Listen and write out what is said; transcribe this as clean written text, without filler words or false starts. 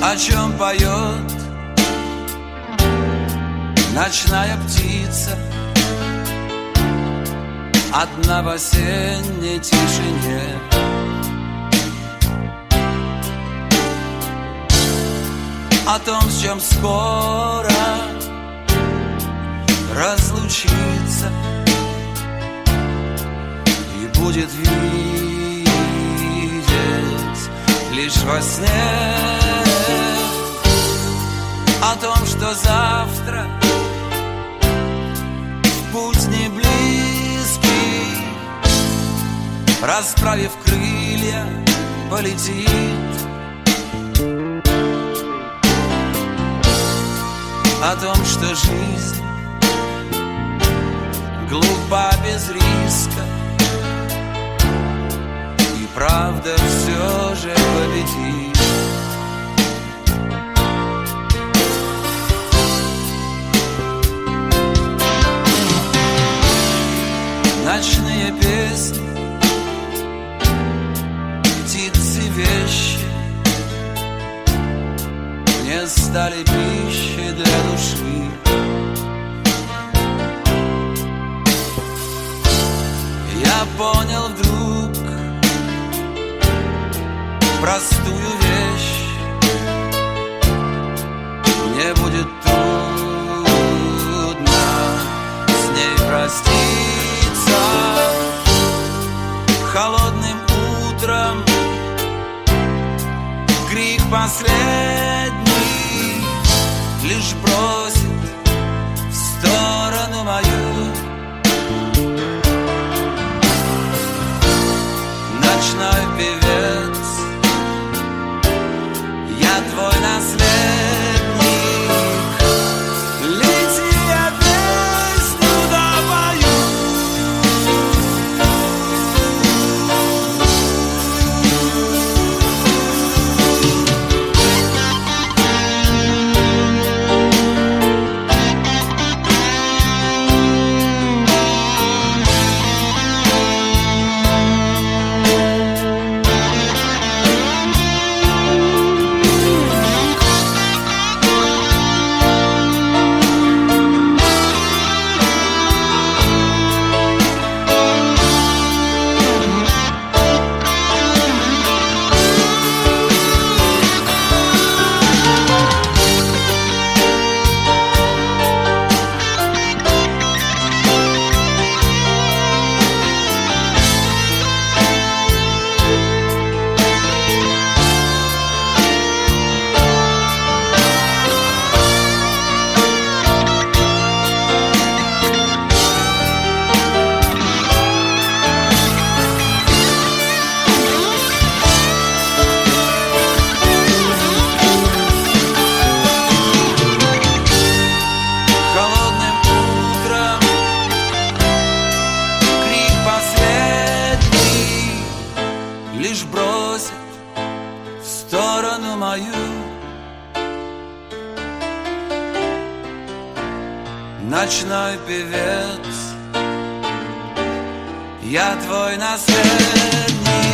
о чем поет ночная птица, одна в осенней тишине. О том, с чем скоро разлучиться и будет видеть лишь во сне. О том, что завтра в путь не близкий, расправив крылья, полетит. О том, что жизнь глупа без риска, и правда все же победит. Ночные песни, птицы, вещи мне стали пищей для души. Я понял вдруг простую вещь: мне будет трудно с ней проститься. Холодным утром крик последний лишь бросит в сторону мою. Ночной певец, я твой наследник, лети, я песню допою. Лишь бросит в сторону мою. Ночной певец, я твой наследник.